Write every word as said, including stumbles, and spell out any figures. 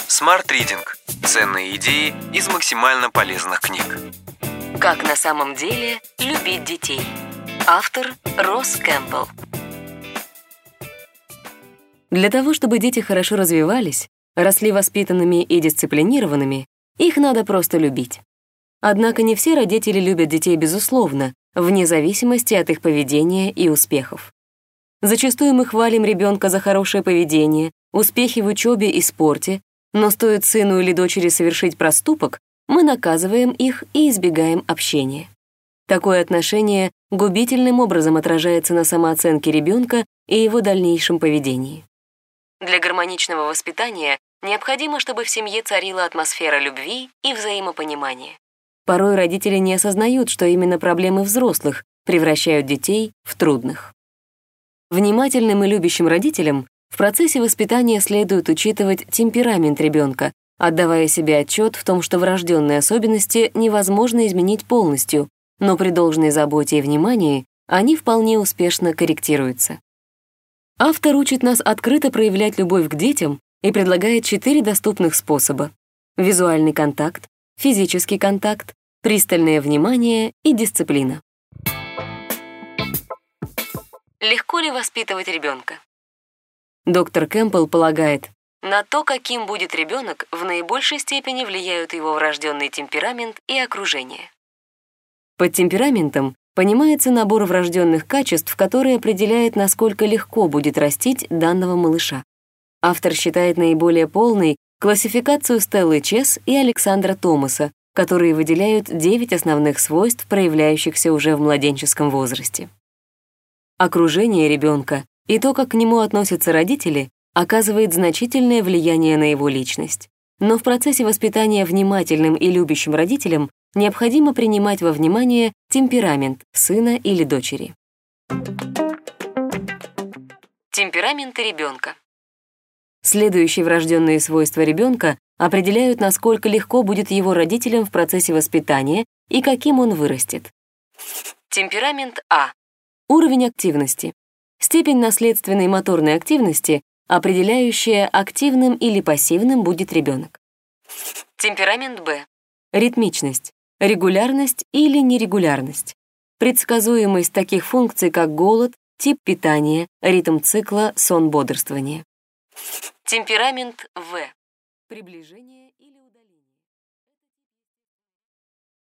Smart Reading. Ценные идеи из максимально полезных книг. Как на самом деле любить детей. Автор Росс Кэмпбелл. Для того, чтобы дети хорошо развивались, росли воспитанными и дисциплинированными, их надо просто любить. Однако не все родители любят детей безусловно, вне зависимости от их поведения и успехов. Зачастую мы хвалим ребенка за хорошее поведение, успехи в учебе и спорте, но стоит сыну или дочери совершить проступок, мы наказываем их и избегаем общения. Такое отношение губительным образом отражается на самооценке ребенка и его дальнейшем поведении. Для гармоничного воспитания необходимо, чтобы в семье царила атмосфера любви и взаимопонимания. Порой родители не осознают, что именно проблемы взрослых превращают детей в трудных. Внимательным и любящим родителям в процессе воспитания следует учитывать темперамент ребенка, отдавая себе отчет в том, что врожденные особенности невозможно изменить полностью, но при должной заботе и внимании они вполне успешно корректируются. Автор учит нас открыто проявлять любовь к детям и предлагает четыре доступных способа: визуальный контакт, физический контакт, пристальное внимание и дисциплина. Легко ли воспитывать ребенка? Доктор Кэмпбелл полагает, на то, каким будет ребенок, в наибольшей степени влияют его врожденный темперамент и окружение. Под темпераментом понимается набор врожденных качеств, который определяет, насколько легко будет растить данного малыша. Автор считает наиболее полной классификацию Стеллы Чес и Александра Томаса, которые выделяют девять основных свойств, проявляющихся уже в младенческом возрасте. Окружение ребенка и то, как к нему относятся родители, оказывает значительное влияние на его личность. Но в процессе воспитания внимательным и любящим родителям необходимо принимать во внимание темперамент сына или дочери. Темперамент ребенка. Следующие врожденные свойства ребенка определяют, насколько легко будет его родителям в процессе воспитания и каким он вырастет. Темперамент А. Уровень активности. Степень наследственной моторной активности, определяющая, активным или пассивным будет ребенок. Темперамент Б. Ритмичность, регулярность или нерегулярность. Предсказуемость таких функций, как голод, тип питания, ритм цикла, сон, бодрствование. Темперамент В. Приближение